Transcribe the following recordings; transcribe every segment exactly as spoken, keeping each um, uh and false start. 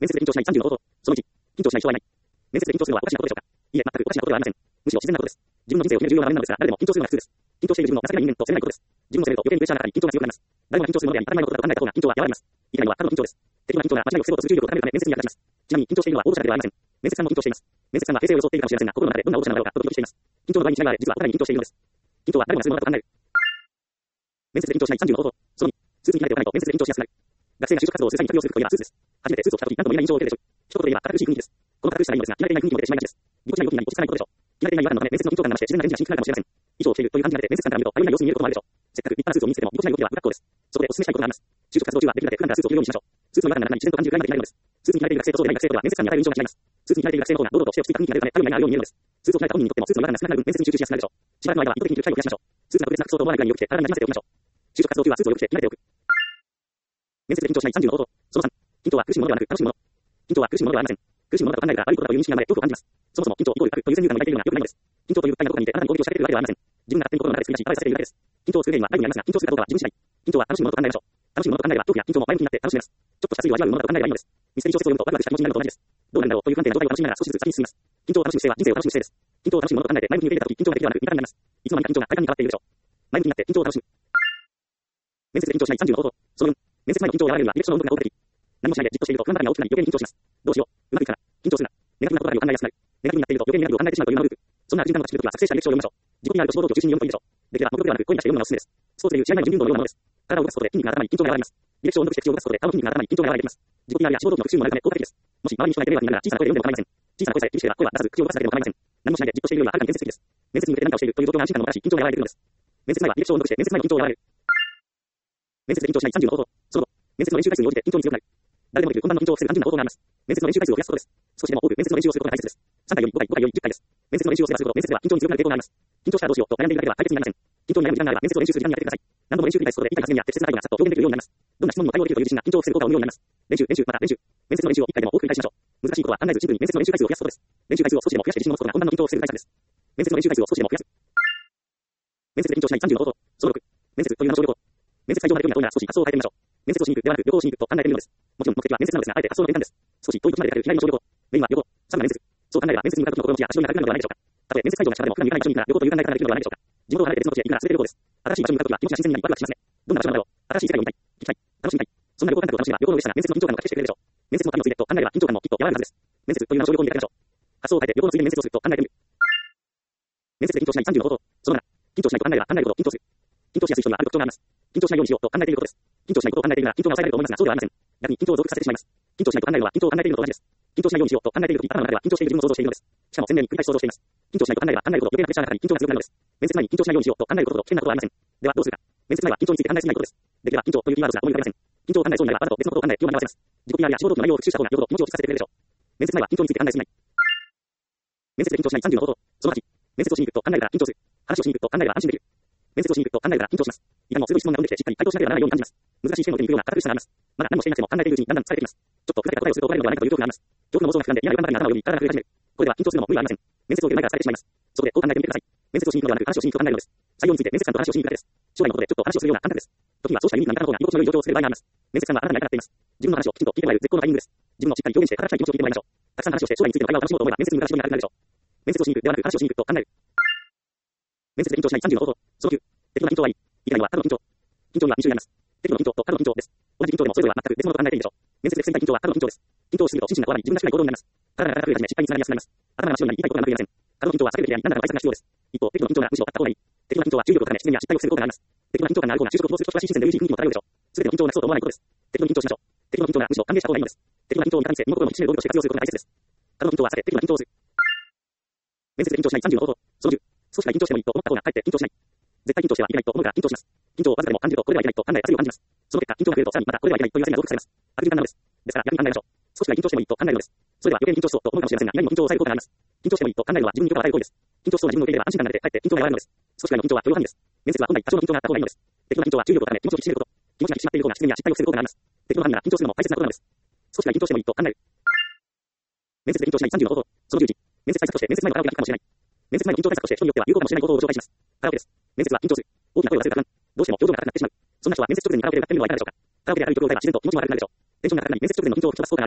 面接で緊張しないさんじゅうの方法。そのいち、緊張しない人はいない。面接で緊張するのはおかしなことでしょうか。いえ、全くおかしなことではありません。むしろ自然なことです。自分の人生を決める重要な場面なのですが、誰でも緊張するのが普通です。緊張している自分を情けない人間と責めないことです。自分の責めると余計にプレッシャーがかかり緊張が強くなります。誰もが緊張するのであり、当たり前のことだと考えた方が緊張は和らぎます。言いたいのは過度の緊張です。適度な緊張が間違いを防ごうとする重力を高めるため面接に役立ちます。ちなみに緊張しているのは応募者だけではありません。面接官も緊張しています。面接官は平静を装っているかもしれませんが、心の中でどんな応募者なのだろうかとドキドキしています。緊張の場合に違いがあれ、実はお互いに緊張しているのです。緊張は誰もがするものだと考える。面接で緊張しないさんじゅうの方法。そのに、スーツに慣れておかないと面接で緊張しやすくなる。学生が就職活動をする際に着用する服といえばスーツです。初めてスーツを着たとき、何とも言えない印象を受けるでしょう。一言で言えば堅苦しい雰囲気です。この堅苦しさがいいのですが、着慣れていない雰囲気も出てしまいがちです。ぎこちない動きになり落ち着かないことでしょう。着慣れていない違和感のため面接の緊張感が増して自然な返事がしにくくなるかもしれません。衣装を着ているという感じが出て面接官から見ると頼りない様子に見えることもあるでしょう。せっかく立派なスーツを身につけてもぎこちない動きは不格好です。そこでお勧めしたいことがあります。就職活動中はできるだけ普段からスーツを着るようにしましょう。スーツの違和感が中に自然と感じるくらいまで着ないのです。スーツに慣れている学生とそうでない学生とでは面接官に与える印象が違います。スーツに慣れている学生の方が堂々として落ち着いた雰囲気が出るため頼りないがあるように見えるのです。スーツを着ないた本人にとってもスーツの違和感が少なくなる分面接に集中しやすくなるでしょう。しばらくの間は意図的に着る機会を増やしましょう。スーツが特別な服装と思わないくらいによく着て体になじませておきましょう。就職活動中はスーツをよく着て着慣れておく。面接で緊張しないさんじゅうの方法。そのさん、緊張は苦しむものではなく楽しむもの。緊張は苦しむものではありません。苦しむものだと考えるから悪いことだという認識が生まれ恐怖を感じます。そもそも緊張イコール悪という先入観が抱いているような良くないのです。緊張という物体がどこかにいてあなたに攻撃を仕掛けているわけではありません。自分が勝手に心の中で作り出し、アドバイスされているだけです。緊張をする原因は外部にありますが、緊張するかどうかは自分次第。緊張は楽しむものと考えましょう。楽しむものと考えれば恐怖や緊張も前向きになって楽しめます。ちょっとしたスリルを味わうものだと考えればいいのです。ミステリー小説を読むとワクワクした気持ちになるのと同じです。どうなんだろうという不安定な状態を楽しみながら少しずつ先に進みます。緊張を楽しむ姿勢は人生を楽しむ姿勢です。緊張を楽しむものと考えて前向きに受け入れたとき緊張が敵ではなく味方になります。いつの間にか緊張が快感に変わっているでしょう。前向きになって緊張を楽しむ。面接で緊張しないさんじゅうの方法。そのよん、面接前の緊張を和らげるにはディレクションの音楽が効果的。何もしないでじっとしていると不満が大きくなり余計に緊張します。どうしよう。うまくいくかな。緊張するな。ネガティブなことばかりを考えやすくなる。ネガティブになっていると余計にネガティブを考えてしまうというのがループ。そんな悪循環の口の時は作成者ディレクションを読みましょう。自己 ピーアール と志望動機を中心に読むといいでしょう。できれば目標ではなく声に出して読むのがおすすめです。スポーツでいう試合前の準備運動のようなものです。体を動かすことで筋肉が頭に緊張が和らぎます。ディレクションを読むして口を動かすことで顔の筋肉が頭に緊張が和らぎます。自己 ピーアール や志望動機の復習もなるため効果的です。もし周りに人がいて迷惑になるなら小さな声で読んでも構いません。小さな声さえ気にしていれば声は出さず口を動かすだけでも構いません。何もしないでじっとしているよりははるかに建設的です。面接に向けて何かをしているという状況が安心感をもたらし緊張が和らいでくるのです。面接前はディレクションを読むして面接前の緊張を和らげる。面接で緊張しないさんじゅうの方法。その後、面接の練習回数に応じて緊張に強くなる。誰でもできる困難の緊張を防ぐ単純な方法があります。面接の練習回数を増やすことです。少しでも多く面接の練習をすることが大切です。さんかいよりごかい、ごかいよりじゅっかいです。面接の練習をすればするほど面接では緊張に強くなる傾向があります。緊張したらどうしようと悩んでいるだけでは解決になりません。緊張に悩む時間があれば面接を練習する時間に当ててください。何度も練習繰り返すことで言いたい発言や適切な態度がさっと表現できるようになります。どんな質問にも対応できるという自信が緊張を防ぐ効果を生むようになります。練習、練習、また練習。面接の練習をいっかいでも多く繰り返しましょう。難しいことは考えずシンプルに面接の練習回数を増やすことです。練習回数を少しでも増やして自信を持つことが困難の緊張を防ぐ対策です。面接の練習回数を少しでも増やす。面接で緊張しないさんじゅうの方法。そのろく、面接という名の小旅行。面接会場まで行くには遠いが少し発想を変えてみましょう。面接をしに行くではなく旅行をしに行くと考えてみるのです。もちろん目的は面接なのですが、あえて発想の転換です。少し遠い土地まで出かける左の小旅行。メインは旅行、さんが面接。そう考えれば面接に向かう時の心持ちや足取りが軽くなるのではないでしょうか。たとえ面接会場が近くでも普段に行かない場所に行くなら旅行という考え方ができるのではないでしょうか。地元を離れて別の土地へ行くなら全て旅行です。新しい場所に向かう時は気持ちが新鮮になりワクワクしますね。どんな場所なのだろう。新しい世界を見たい、聞きたい、楽しみたい。そんな旅行感覚を楽しめば旅行の嬉しさが面接の緊張感をかけしてくれるでしょう。面接の旅のついでと考えれば緊張感もきっと和らぐはずです。面接という名の小旅行に出かけましょう。発想を変えて旅行のついでに面接をすると考えてみる。面接で緊張しないさんじゅうの方法。そのなな、緊張しないと考えれば考えるほど緊張する。緊張しやすい人にはある特徴があります。緊張しないようにしようと考えていることです。緊張しないことを考えているなら緊張が抑えられると思いますがそうではありません。逆に緊張を増幅させてしまいます。緊張しないと考えるのは緊張を考えているのと同じです。緊張しないようにしようと考えているとき頭の中では緊張している自分を想像しているのです。しかも鮮明に繰り返し想像しています。緊張しないと考えれば考えるほど余計なプレッシャーがかかり緊張が強くなるのです。面接前に緊張しないようにしようと考えることほど危険なことはありません。ではどうするか。面接前は緊張について考えすぎないことです。できれば緊張というキーワードが思い浮かびません。緊張を考えそうになればわざと別のことを考え気を紛らわせます。自己 ピーアール や志望動機の内容を復習した方がよほど気持ちを落ち着かせてくれるでしょう。面接前は緊張について考えすぎない。面接で緊張しないさんじゅうの方法。そのはち、面接をしに行くと考えるから緊張する。話をしに行くと考えれば安心できる。面接をしに行くと考えるから緊張します。いかにも鋭い質問が飛んできてしっかり回答しなければならないように感じます。難しい試験を受けに行くような堅苦しさがあります。まだ何もしていなくても考えているうちにだんだん疲れてきます。ちょっとふざけた答えをすると怒られるのではないかという恐怖があります。恐怖の妄想が膨らんで嫌な予感ばかりが頭をよぎ体が震え始める。これでは緊張するのも無理はありません。面接を受ける前から疲れてしまいます。そこでこう考えてみてください。面接をしに行くのではなく話をしに行くと考えるのです。採用について面接官と話をしに行くだけです。将来のことでちょっと話をするような感覚です。時にはそうしたユニークな見方の方が居心地の良い状況を作る場合があります。面接官はあなたに相方っています。自分の話をきちんと聞いてもらえる絶好のタイミングです。自分をしっかり表現して形に気持ちを聞いてもらいましょう。たくさん話をして将来についての会話を楽しもうと思えば面接に向かう仕事になるでしょう。面接をしに行くではなく話をしに行くと考える。面接で緊張しないさんじゅうの方法。そのきゅう、適度な緊張はいい。以外には過度の緊張。緊張にはに種類あります。適度の緊張と過度の緊張です。同じ緊張でもそれぞれは全く別物と考えていいでしょう。面接で防ぎたい緊張は過度の緊張です。緊張をしすぎると心身がこわばり自分がしない行動になります。体が硬く増え始め失敗につながりやすくなります。頭が真っ白になり言いたいことがうまく言えません。過度の緊張は避けるべきであり何らかの対策が必要です。一方、適度な緊張がむしろあった方がいい。適度な緊張は重力を高め自然や失敗を防ぐ効果があります。適度な緊張感がある方が就職を希望する人は新鮮で嬉しい雰囲気も漂うでしょう。すべての緊張をなくそうと思わないことです。適度に緊張しましょう。適度な緊張がむしろ歓迎した方がいいのです。適度な緊張を味方にして身心の一致する道具として活用することが大切です。過度の緊張は避け適度な緊張をする。面接で緊張しないさんじゅうの方法。そのじゅう、少しは緊張してもいいと思った方がかえって緊張しない。絶対緊張してはいけないと思うから緊張します。緊張をわずかでも感じるとこれではいけないと考え焦りを感じます。その結果緊張が増えるとさらにまたこれではいけないという焦りが増幅されます。悪循環なのです。ですから逆に考えましょう。少しは緊張してもいいと考えるのです。それでは余計に緊張しそうと思うかもしれませんが、意外にも緊張を抑える効果があります。緊張してもいいと考えるのは自分に許可を与える行為です。緊張しそうな自分を受け入れれば安心感が出てかえって緊張が和らぐのです。少しぐらいの緊張は許容範囲です。面接は本来多少の緊張があった方がいいのです。適度な緊張は重力を高め気持ちを引き締めること。気持ちが引き締まっている方が自然や失敗を防ぐ効果があります。適度な範囲なら緊張するのも大切なことなのです。少しは緊張してもいいと考える。面接で緊張しないさんじゅうの方法。そのじゅういち、面接対策として面接前のカラオケがいいかもしれない。面接前の緊張対策として人によっては有効かもしれないことをご紹介します。カラオケです。面接は緊張する。大きな声を出せるからどうしても表情が硬くなってしまう。そんな人は面接直前にカラオケで歌ってみるのはいかがでしょうか。カラオケで歌ってみるのはいかがでしょうか。テンションが高くなり面接直前の緊張を吹き飛ばす効果があります。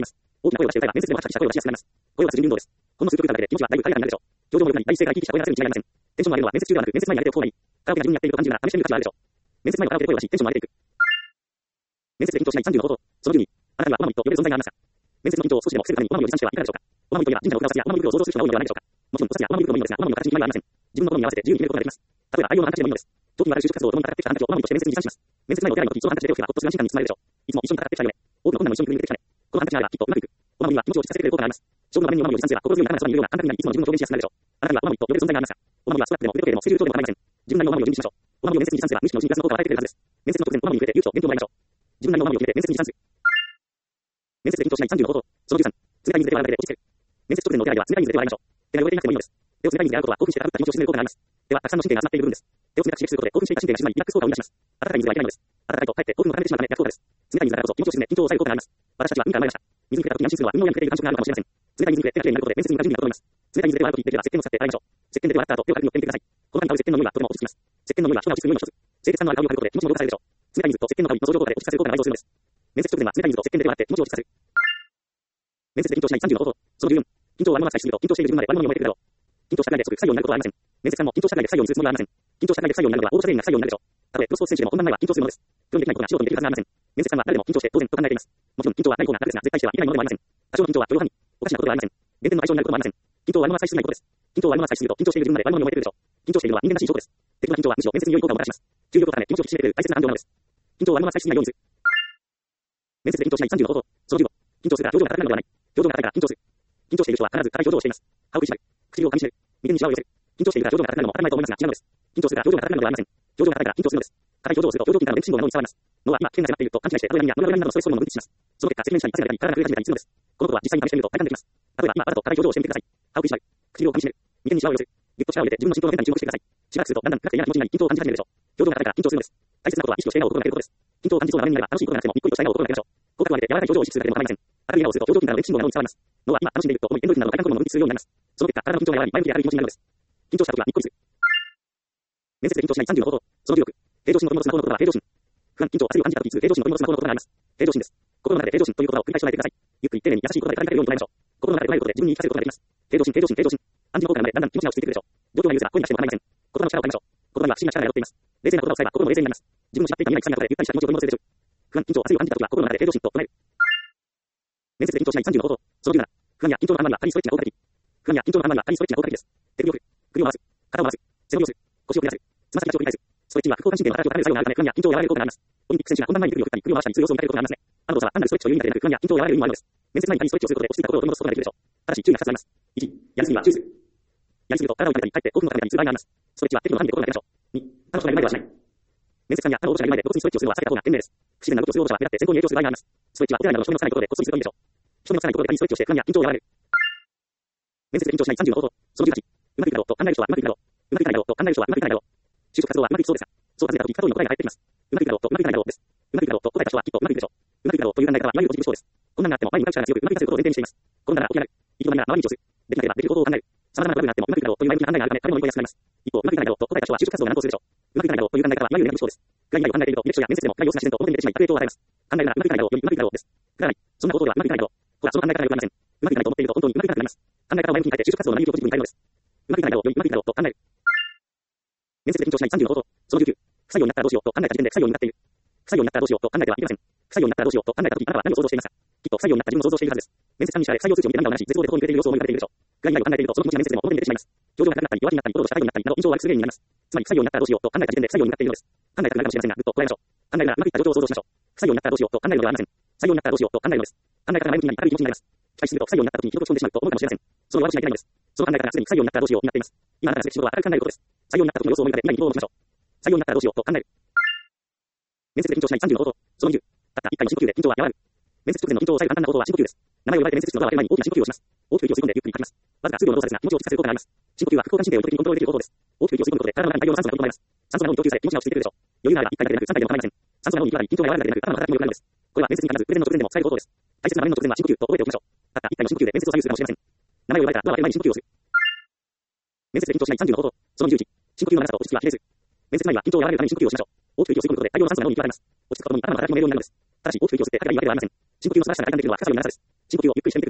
大きな声を出して歌えば面接でもはちゃきした声を出しやすくなります。声を出す準備運動です。ほんの数曲歌うだけで気持ちはだいぶ軽やかになるでしょう。表情も良くなり、第一声が生き生きした声が出せるに違いありません。テンションの上げるのは面接中ではなく面接前に上げておく方がいい。カラオケが自分にやっていると感じるなら試してみる価値があるでしょう。面接前はカラオケで声を出し、テンションを上げていく。面接で緊張しないさんじゅうの方法。そのじゅうに、あなたにはお守りと呼べる存在がありますか？面接の緊張を少しでも防ぐためにお守りを持参してはいかがでしょうか？お守りといえば神社の裏技やお守り袋を想像する人が多いのではないでしょうか？もちろんお札やお守り袋もいいのですが、お守りの形に決まりはありません。自分の好みに合わせて自由に決めることができます。例えば愛用のハンカチでもいいのです。長期にわたる就職活動を共に戦ってきたハンカチをお守りとして面接に持参します。面接前のお手洗いの時、そのハンカチで手を拭けばほっとする安心感に包まれるでしょう。いつも一緒に戦ってきたよね。多くの困難も一緒にクリアできたね。このハンカチがあればきっとうまくいく。お守りは気持ちを落ち着かせてくれる効果があります。将軍の場面にお守りを持参すれば心強い仲間のそばにいるような感覚になり、いつも自分を表現しやすくなるでしょう。あなたにはお守りと呼べる存在がありますか？お守りは少なくても腕時計でもスケジュール帳でも構いません。自分なりのお守りを準備しましょう。お守りを面接に持参すれば無意識のうちにプラスの効果を与えてくれるはずです。面接の直前、お守りに触れて勇気と元気をもらいましょう。自分なりのお守りを決めて面接に持参する。面接で緊張しないさんじゅうの方法。そのじゅうさん、冷たい水で笑うだけで落ち着ける。面接直前のお手洗いは冷たい水で笑いましょう。手が汚れていなくてもいいのです。手を冷たい水で洗うことは興奮して高ぶった気持ちを鎮める効果があります。手はたくさんの神経が集まっている部分です。手を冷たく刺激することで興奮していた神経が静まりリラックス効果を生み出します。温かい水はいけないのです。温かいとかえって興奮を高めてしまうため逆効果です。冷たい水だからこそ気持ちを沈め緊張を抑える効果があります。私たちは海から生まれました。水に触れた時に安心するのは運動やに触れている感触があるかもしれません。冷たい水に触れ手がきれいになることで面接に向かう準備が整います。冷たい水で笑うときできれば石鹸を使って洗いましょう。石鹸で笑った後手を軽く乗ってみてください。この間に買う石鹸の匂いはとても落ち着きます。石鹸の匂いは人が落ち着く匂いの一つ。清潔さのある香りを嗅ぐことで気持ちも動かされるでしょう。冷たい水と石鹸の香りの相乗効果で落ち着かせる効果が内蔵するのです。面接直前は冷たい水と石鹸で手を洗って気持ちを落ち着かせる。面接で緊張しないさんじゅうの方法。そのじゅうよん、緊張をありのままさえすると緊張している自分まで悪者に覚えてくるだろう。緊張したくらいで即不採用になることはありません。面接官も緊張したくらいで不採用にするつもりはありません。緊張したくらいで不採用になるのはオールトレーニングが不採用になるでしょう。たとえプロスポーツ選手でも本番前は緊張するのです。興味できないことが素人にできるはずがありません。面接官は誰でも緊張して当然と考えています。もちろん緊張はない方が楽ですが、絶対してはいけないものでもありません。多少の緊張は許容範囲。おかしなことではありません。減点の相性になることもありません。緊張はありのままさえしすぎないことです。緊張はありのままさえしすぎると緊張している自分まで悪者に思えてくるでしょう。緊張しているのは人間らしい証拠です。適度な緊張はむしろ面接に良い効果をもたらします。重力のため気持ちを引き締めてくれる大切な感情なのです。緊張はありのままさえしすぎないようにする。面接で緊張しないさんじゅうの方法。そのじゅうご、緊張するから表情が硬くなるのではない。表情が硬いから緊張する。緊張している人は必ず硬い表情をしています。歯を食いしばる。唇を噛み締める。眉間にシワを寄せる。緊張しているから表情が硬くなるのも当たり前と思いますが違うのです。緊張するから表情が硬くなるのではありません。表情が硬いから緊張するのです。硬い表情をすると表情筋から電気信号が脳に伝わります。脳は今危険が迫っていると勘違いしてアドレナリンやノルアドレナリンなどのストレスホルモンを分泌します。その結果赤面者に汗が出たり体が増え始めたりするのです。このことは実際に試してみると体感できます。例えば今あなたと硬い表情をしてみてください。歯を食いしばる。唇を噛み締める。眉間にシワを寄せる。ぎゅっと力を入れて自分の心臓の変化に注目してください。しばらくするとだんだん暗くて嫌な気持ちになり緊張を感じ始めるでしょう。表情が硬いから緊張するのです。大切なことは意識をして笑顔を心がけることです。緊張を感じそうな場面になれば楽しいことがなくてもにっこりとした笑顔を心がけましょう。口角を上げて柔らかい表情を意識するだけでも構いません。明るい笑顔をすると表情筋からの電気信号が脳に伝わります。脳は今楽しんでいると思いエンドルフィンなどの快感ホルモンを分泌するようになります。その結果体の緊張が和らぎ前向きで明るい気持ちになるのです。緊張した時はにっこりする。面接で緊張しないさんじゅうの方法。そのじゅうろく、平常心の取り戻す魔法の言葉は平常心。不安、緊張、焦りを感じた時に平常心の取り戻す魔法の言葉があります。平常心です。心の中で平常心という言葉を繰り返し唱えてください。ゆっくり丁寧に優しい言葉で語りかけるように唱えましょう。心の中で唱えることで自分に言い聞かせることができます。平常心、平常心、平常心。暗示の効果が生まれだんだん気持ちが落ち着いてくるでしょう。状況が許せば声に出しても構いません。言葉の力を変えましょう。言葉には不思議な力が宿っています。冷静な言葉を使えば心も冷静になります。自分のしまっていた見えない臭みなことでゆったりした気持ちを取り戻せるでしょう。不安、緊張、焦りを感じた時は心の中で平常心と唱える。面接で緊張しないさんじゅうの方法。そのじゅうなな、不安や緊張の反応には仮にストレッチが効果的。不安や緊張の反応には仮にストレッチが効果的です。手首を振る。首を回す。肩を回す。背伸びをする。腰を振り出す。つま先立ちを繰り返す。ストレッチは副交感神経の働きを高める作用があるため、不安や緊張を和らげる効果があります。オリンピック選手が本番前に首を振ったり、首を回したり、通用層を見かけることがありますね。あの動作は単なるストレッチという意味だけでなく、不安や緊張を和らげる意味もあるのです。面接前に仮にストレッチをすることで落ち着いた心を取り戻すことができるでしょう。ただし注意がふたつあります。いち、やりすぎは注意する。やりすぎると体を痛めたり、かえって興奮を高めたりする場合があります。ストレッチは適度な範囲で心がけましょう。に、他の人がいる前ではしない。面接官や他の応募者がいる前で露骨にストレッチをするのは避けた方が賢明です。不自然な動きをする応募者は目立って選考に影響する場合があります。ストレッチはお手洗いなど人目のつかないところでこっそりするといいでしょう。人目のつかないところで仮にストレッチをして不安や緊張を和らげる。面接で緊張しないさんじゅうの方法。そのじゅうはち、うまくいくだろうと考える人はうまくいくだろう。うまくいかないだろうと考える人はうまくいかないだろう。就職活動はうまくいきそうですか？そう尋ねた時、過去に答えが返ってきます。うまくいくだろうとうまくいかないだろうです。うまくいくだろうと答えた人はきっとうまくいくでしょう。うまくいくだろうという考え方はいわゆるポジティブ思考です。困難があっても前に向かう力が強くうまくいかせることを前提にしています。転んだら起き上がる。行き止まりなら周りに移す。できなければできる方法を考える。様々なトラブルがあってもうまくいくだろうという前向きな考えがあるため、彼も乗り越えやすくなります。一方、うまくいかないだろうと答えた人は就職活動が難航するでしょう。うまくいかないだろうという考え方はいわゆるネガティブ思考です。暗い未来を考えていると、履歴書や面接でも暗い様子が自然と表に出てしまい悪影響を与えます。考えるならうまくいかないだろうよりうまくいくだろうです。暗い。そんな行動ではうまくいかないだろう。ほら、その考え方がよくありません。うまくいかないと思っていると本当にうまくいかなくなります。考え方を前向きに変えて就職活動の内容をポジティブに変えるのです。うまくいかないだろうよりうまくいくだろうと考える。面接で緊張しないさんじゅうの方法。そのじゅうきゅう、不採用になったらどうしようと考えた時点で不採用になっている。不採用になったらどうしようと考えてはいけません。不採用になったらどうしようと考えた時、あなたは何を想像していますか？きっと不採用になった自分を想像しているはずです。面接官に知られ採用数値を見て涙を流し、絶望で心に触れている様子を思い浮かべているでしょう。暗い未来を考えていると、その気持ちが面接でも表に出てしまいます。表情が硬くなったり、弱気になったり、心を社会になったりなど印象を悪くする原因になります。つまり不採用になったらどうしようと考えた時点で不採用になっているのです。考えたくなるかもしれませんが、ぐっとこらえましょう。考えるならうまくいった状況を想像しましょう。不採用になったらどうしようと考えるのではありません。採用になったらどうしようと考えるのです。考え方が前向きになり、明るい気持ちになります。期待しすぎると不採用になった時に人と落ち込んでしまうと思うかもしれません。その弱気な意見ないのです。その考え方がすでに不採用になったらどうしようになっています。今あなたがすべき仕事は明るく考えることです。採用になった時の様子を思い浮かべ、未来に希望を持ちましょう。採用になったらどうしようと考える。面接で緊張しないさんじゅうの方法。そのにじゅう、たったいっかいの深呼吸で緊張は和らぐ。面接直前の緊張を抑える簡単な方法は深呼吸です。名前を呼ばれて面接室のドアを開ける前に大きな深呼吸をします。大きく息を吸い込んでゆっくり吐きます。わずか数秒の動作ですが気持ちを落ち着かせる効果があります。深呼吸は副交感神経を意図的にコントロールできる方法です。大きく息を吸い込むことで体の中に大量の酸素が取り込まれます。酸素が脳に供給され気持ちが落ち着いてくるでしょう。余裕があればいっかいだけでなくさんかいでも構いません。酸素が脳に行き渡り緊張が和らぐだけでなく頭の働きも良くなるのです。これは面接に必ずプレゼンの直前でも使える方法です。大切な場面の直前は深呼吸と覚えておきましょう。たったいっかいの深呼吸で面接を左右するかもしれません。名前を呼ばれたらドアを開ける前に深呼吸をする。面接で緊張しないさんじゅうの方法。そのじゅういち、深呼吸の長さと落ち着きは比例する。面接前は緊張を和らげるために深呼吸をしましょう。大きく息を吸い込むことで大量の酸素が脳に行き渡ります。落ち着くとともに頭の働きも明瞭になるのです。ただし大きく息を吸って体が言い訳ではありません。深呼吸の素晴らしさが体感できるのは深さより長さです。深呼吸をゆっくりしてみて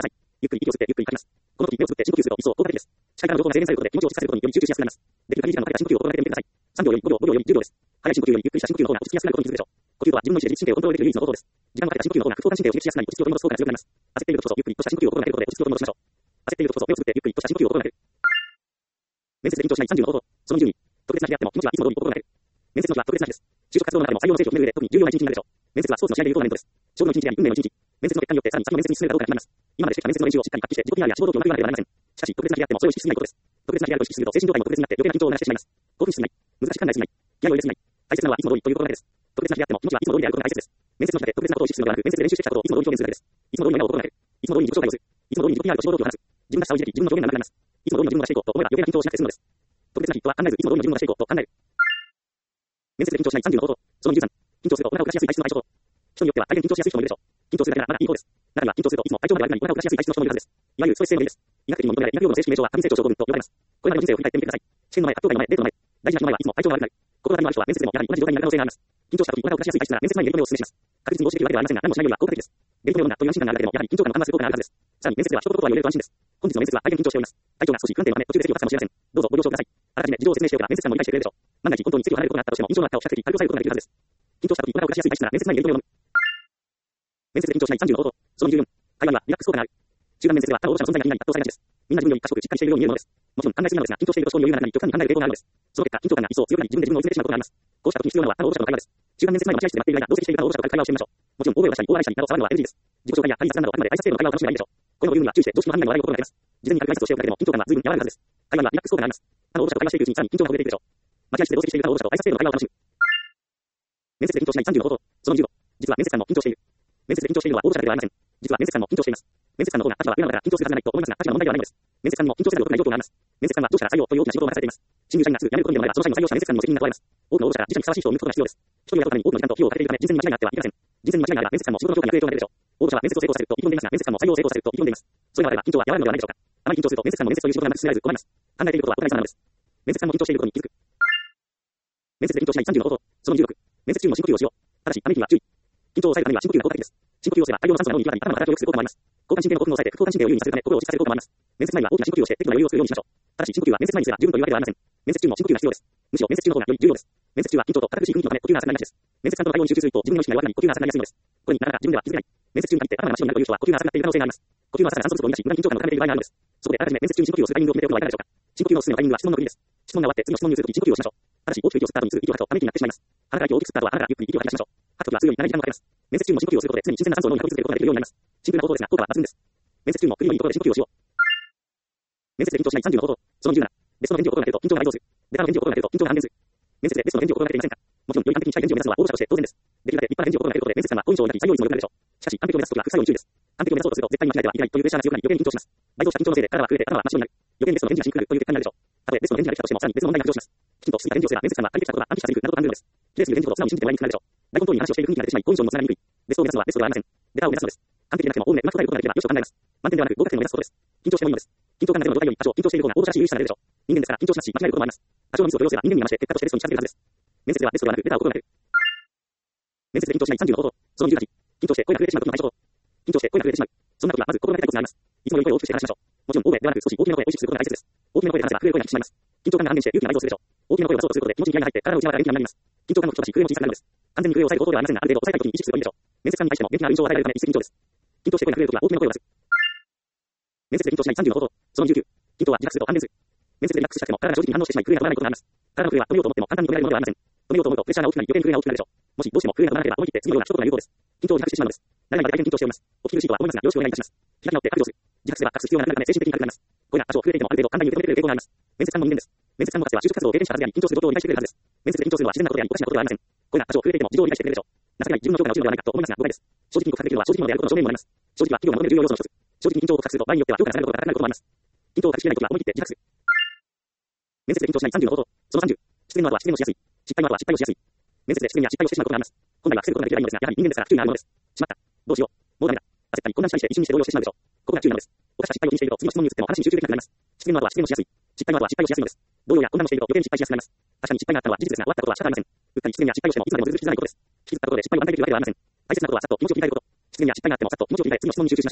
ゆっくり息を吸ってゆっくり吐きます。この時息を吸って深呼吸すると一層効果的です。視界からの情報が静電されることで気持ちを落ち着かせることにより集中しやすくなります。できる限り時間のかけた深呼吸を心がけてみてください。さんびょうよりごびょう、ごびょうよりじゅうびょうです。早い深呼吸よりゆっくりした深呼吸の方が落ち着きやすくなることに気づくでしょう。呼吸とは自分の意思で自律神経をコントロールできる唯一の方法です。時間のかけた深呼吸の方が副交感神経を刺激しやすくなり落ち着きを取り戻す効果が強くなります。焦っている時こそゆっくりとした深呼吸を心がけることで落ち着きを取り戻しましょう。焦っている時こそ目をつぶってゆっくりとした深呼吸を心がける。面接で緊張しないさんじゅうの方法。そのじゅうに、特別な日であっても気持ちはいつも通り心がける。面接の日は特別な日です。就職活動の中でも採用の成果を決める上で特に重要な一日になるでしょう。面接はスポーツの試合でいうトーナメントです。勝負の一日であり運命の一日。面接の結果によってさらに先の面接に進めるかどうかが決まります。今までしてきた面接の練習をしっかり発揮して自己 ピーアール や志望動機を上げなければなりません。しかし特別な日であってもそれを意識しすぎないことです。特別な日であると意識すると精神状態も特別になって余計な緊張を流してしまいます。興奮しすぎない。難しく考えすぎない。気合を入れすぎない。大切なのはいつも通りという心がけです。特別な日であっても気持ちはいつも通りであることが大切です。面接の中で特別なことを意識するのではなく、面接で練習してきたことをいつも通り表現するだけです。いつも通りの笑顔を心がける。いつも通りに自己紹介をする。いつも通りに自己 ピーアール と志望動機を話す。自分らしさを維持でき、自分の表現がなくなります。いつも通りの自分の出していこうと思えば余計な緊張をしなくて済むのです。特別な日とは考えず、いつも通りの自分の出していこうと考える。面接で緊張しないさんじゅうの方法。そのにじゅうさん、緊張するとお腹を下しやすい体質の対処法。人によっては大変緊張しやすい人もいるでしょう。緊張するだけならまだいい方です。中には緊張するといつも体調まで悪くなりお腹を下しやすい体質の人もいるはずです。いわゆるストレス性の例です。医学的にも認められ、医学用語の正式名称は過敏性腸症候群と呼ばれます。これまでの人生を振り返ってみてください。試験の前、発表会の前、デートの前、大事な日の前はいつも体調が悪くなる。心当たりのある人は面接でもやはり同じ状態になる可能性があります。緊張した時お腹を下しやすい体質なら面接前にやり止めをお勧めします。確実に防止できるわけではありませんが、何もしないよりは効果的です。やり止めを読んだという安心感があるだけでもやはり緊張感を緩和する効果があるはずです。さらに面接では一言言葉を言えると安心です。本日の面接は大変緊張しております。体調が少し不安定なため途中で席を立つかもしれません。どうぞご了承ください。あらかじめ事情を説明しておけば面接官も理解してくれるでしょう。万が一本当に席を離れることがあったとしても印象の悪化を比較的対応されることができるはずです。緊張した時お腹を下しやすい体質なら面接前にやり止めを飲む。面接で緊張しないさんじゅうの方法。そのじゅうよん、会話にはリラックス効果がある。中間面接では他の応募者の存在がみんなに圧倒されがちです。みんな自分より賢くしっかりしているように見えるのです。もちろん考えすぎなのですが、緊張していると思考に余裕がなくなり極端に考える傾向があるのです。その結果、緊張感が一層強くなり自分で自分を追い詰めてしまうことがあります。こうした時に必要なのは他の応募者との会話です。中間面接前の待合室で待っている間、同席している他の応募者と会話をしてみましょう。もちろん大声を出したり大笑いしたりなど触るのは エヌジー です。自己紹介や会議雑談などあくまで挨拶程度の会話を楽しめばいいでしょう。この理由には注意して常識の範囲内の笑いを心がけます。事前に軽く挨拶をしておくだけでも緊張感が随分和らぐはずです。会話にはリラックス効果があります。他の応募者と会話しているうちにさらに緊張がほぐれていくでしょう。待合室で同席している他の応募者と挨拶程度の会話を楽しむ。面接で緊張しないさんじゅうの方法。そのじゅうご、実は面接官も緊張している。面接で緊張しているのは応募者だけではありません。実は面接官も緊張しています。面接官の方が立場が上なのだから緊張するはずがないと思いますが、立場の問題ではないのです。面接官にも緊張せざるを得ない状況があります。面接官は上司から採用という大きな仕事を任されています。新入社員がすぐ辞めることになれば、その社員を採用した面接官にも責任が問われます。多くの応募者から自社にふさわしい人を見つけることが必要です。一人雇うために多くの時間と費用をかけているため、事前に間違いがあってはいけません。事前に間違いがあれば面接官も仕事の評価に悪影響が出るでしょう。応募者は面接を成功させると意気込んでいますが、面接官も採用を成功させると意気込んでいます。そういうのであれば緊張は和らぐのではないでしょうか。あまり緊張すると面接官も面接という仕事がなく進められず困ります。考えていることはお互い様なのです。面接官も緊張していることに気づく。面接で緊張しないさんじゅうの方法。そのじゅうろく、面接中の深呼吸をしよう。ただし、ため息には注意。緊張を抑えるためには深呼吸が効果的です。深呼吸をすれば大量の酸素が脳に行き渡り、頭の働きを良くする効果もあります。交感神経の興奮を抑えて副交感神経を優位にさせるため心を落ち着かせる効果もあります。面接前には大きな深呼吸をして適度な余裕を作るようにしましょう。ただし深呼吸は面接前にすれば十分というわけではありません。面接中も深呼吸が必要です。むしろ面接中の方がより重要です。面接中は緊張と堅苦しい雰囲気のため呼吸が浅くなりがちです。面接官との対応に集中すると自分の意識が弱くなり呼吸が浅くなりやすいのです。これになかなか自分では気づけない。面接中に限って頭が真っ白になるという人は呼吸が浅くなっている可能性があります。呼吸の浅さが酸素不足を生み出し、無駄に緊張感を高めている場合があるのです。そこであらかじめ面接中に深呼吸をするタイミングを決めておくのはいかがでしょうか。深呼吸のおすすめのタイミングは質問の振りです。質問が終わって次の質問に移るとき深呼吸をしましょう。ただし大きく息を吸った後にすぐ息を吐くとため息になってしまいます。鼻から息を大きく吸った後は鼻からゆっくり息を吐き出しましょう。吐くときは強い長い時間がかかります。面接中も深呼吸をすることで常に新鮮な酸素を脳に運び続けることができるようになります。シンプルな方法ですが効果は抜群です。面接中も首のいいところで深呼吸をしよう。面接で緊張しないさんじゅうの方法。そのじゅうなな、ベストの返事を心がけると緊張が倍増する。ベタの返事を心がけると緊張が半減する。面接でベストの返事を心がけていませんか。もちろんより完璧に近い返事を目指すのは応募者として当然です。できるだけ立派な返事を心がけることで面接官は好印象を抱き採用率も良くなるでしょう。しかし完璧を目指すときは副作用に注意です。完璧を目指そうとすると絶対に間違えてはいけないというプレッシャーが強くなり余計に緊張します。倍増した緊張のせいで体は震えて頭は真っ白になる。余計にベストの返事がシンクるという結果になるでしょう。たとえベストの返事ができたとしてもさらに別の問題が浮上します。きちんと進んだ返事をすれば面接官は足りてきたことが暗記したセリフなどと感じるのです。綺麗すぎる返事ほど素直に信じてもらいにくくなるでしょう。大根通りに話をしている雰囲気が出てしまい好印象にもつながりにくい。ベストを目指すのはベストではありません。ベタを目指すのです。完璧でなくてもおおむねうまく答えることができればよしと考えます。満点ではなく合格点を目指すことです。緊張してもいいのです。緊張感がゼロの状態より多少緊張している方が応募者らしい優位さが出るでしょう。人間ですから緊張しますし間違えることもあります。多少のミスを許せば人間にはまして結果としてベストに近づけるはずです。面接ではベストではなくベタを心がける。面接で緊張しないさんじゅうの方法。そのじゅうはち、緊張して声が震えてしまう時の対処法。緊張して声が震えてしまう。そんな時はまず心がけたいことがあります。いつもより声を大きくして話しましょう。もちろん大声ではなく少し大きめの声を意識することが大切です。大きめの声で話せば震える声が引き締まります。緊張感が安定して勇気が倍増するでしょう。大きめの声を出そうとすることで気持ちに気合が入って体を内側から元気になります。緊張感の吹き飛ばし震えも小さくなるのです。完全に震えを抑える方法ではありませんがある程度抑えたい時に意識するといいでしょう。面接官に対しても元気な印象を与えられるため一石二鳥です。緊張して声が震える時は大きめの声を出す。面接で緊張しないさんじゅうの方法。そのじゅうきゅう、緊張はリラックスすると安定する。面接でリラックスしたくても体が正直に反応してしまい震えが止まらないことがあります。体の震えは止めようと思っても簡単に止められるものではありません。止めようと思うとプレッシャーが大きくなり余計に震えが大きくなるでしょう。もしどうしても震えが止まらなければ思い切って次のような一言が有効です。緊張を自覚してしまうのです。何々まで大変緊張しております。お聞き苦しいとは思いますがよろしくお願いいたします。開き直って覚悟する。自覚すれば隠す必要がなくなるため精神的に軽くなります。これが多少震えていてもある程度簡単に受け止めてくれる傾向があります。面接官も人間です。面接官の方は就職活動を経験したはずであり緊張する状況を理解してくれるはずです。面接で緊張するのは自然なことでありおかしなことではありません。これが多少震えていても事情を理解してくれるでしょう。情けない自分の評価が落ちるのではないかと思いますが誤解です。正直に告白できるのは正直者であることの証明もあります。正直は企業が求める重要要素の一つ。正直に緊張を告白すると場合によっては評価が下がることが高くなることもあります。緊張を隠しきれないときは思い切って自覚する。面接で緊張しないさんじゅうの方法。そのさんじゅう、失恋の後は失恋をしやすい。失敗の後は失敗をしやすい。面接で失恋や失敗をしてしまうことがあります。本来は防ぐことができればいいのですが、やはり人間ですから不注意があるものです。しまった。どうしよう。もうダメだ。焦ったり混乱したりして一瞬にして動揺してしまうでしょう。ここが注意なのです。犯した失敗を気にしていると次の質問に移っても話に集中できなくなります。失恋の後は失恋をしやすい。失敗の後は失敗をしやすいのです。動揺や混乱をしていると余計に失敗しやすくなります。確かに失敗があったのは事実ですが終わったことは仕方ありません。うっかり失恋や失敗をしてもいつまでも続きづらいことです。気づいたところで失敗を安泰できるわけではありません。大切なことはさっと気持ちを切り替えること。失恋や失敗があってもさっと気持ちを切り替え次の質問に集中しましょう。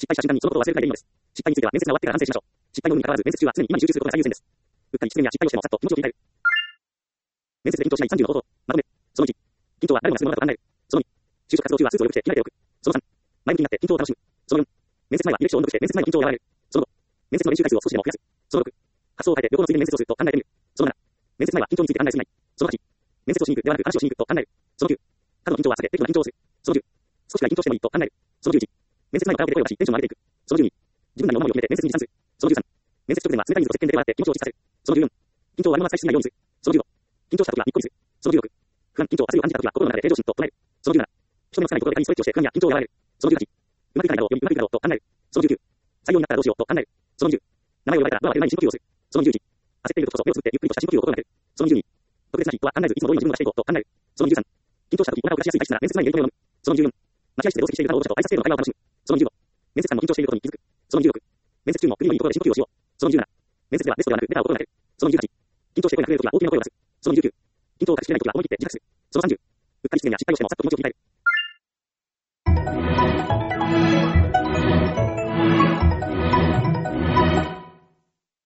失敗した瞬間にそのことを忘れるくらいでいいのです。失敗については面接が終わってから反省しましょう。失敗の有無に関わらず面接中は常に今に集中することが最優先です。うっかり失言や失敗をしてもさっと気持ちを切り替える。面接で緊張しないさんじゅうの方法。まとめ。そのいち、緊張は誰もがするものだと考える。そのに、就職活動中はスーツをよく着て着替えておく。そのさん、前向きになって緊張を楽しむ。そのよん、面接前は履歴書を音読して面接前の緊張を和らげる。そのご、面接の練習回数を少しでも増やす。そのろく、発想を変えて旅行のついでに面接をすると考えてみる。そのなな、面接前は緊張について考えすぎない。そのはち、面接をしに行くではなく話をしに行くと考える。そのきゅう、過度の緊張は避け適度な緊張をする。そのじゅう、少しが緊張してもいいと考える。そのじゅういち、面接前のカラオケで声を出しテンションを上げていく。そのじゅうに、自分なりの思いを決めて面接に持参する。そのじゅうさん、面接直前は冷たい水と石鹸で手を洗って気持ちを落ち着かせる。そのじゅうよん、緊張をあのまま伝えしすぎないようにする。そのじゅうご、緊張した時はにっこりする。そのじゅうろく、不安、緊張、焦りを感じた時は心の中で平常心と唱える。そのじゅうなな、人目のつかないところで仮にストレッチをして不安や緊張を和らげる。そのじゅうはち、うまくいかないだろうよりうまくいくだろうと考える。そのじゅうきゅう、採用になったらどうしようと考える。そのにじゅう、名前を呼ばれたらドアを開ける前に深呼吸をする。そのにじゅういち、焦っている時こそ目をつぶってゆっくりとした深呼吸を心がける。そのにじゅうに、特別な日とは考えずいつも通りの自分がしていこうと考える。そのにじゅうさん、緊張した時お腹を出しやすい体質なら面接前に練り込みを飲む。そのにじゅうよん、待合室で同席している他の応募者と挨拶程度の会話を楽しむ。そのにじゅうご、面接官も緊張していることに気づく。そのにじゅうろく、面接中も首のいいところで深呼吸をしよう。そのにじゅうなな、面接ではテストではなくデータを心がける。そのにじゅうはち、緊張して声が震えるときは大きめの声を出す。そのにじゅうきゅう、緊張を隠しきれないときは思い切って自覚する。そのさんじゅう、うっかり失言や失敗をしてもさっと気持ちを切り替える。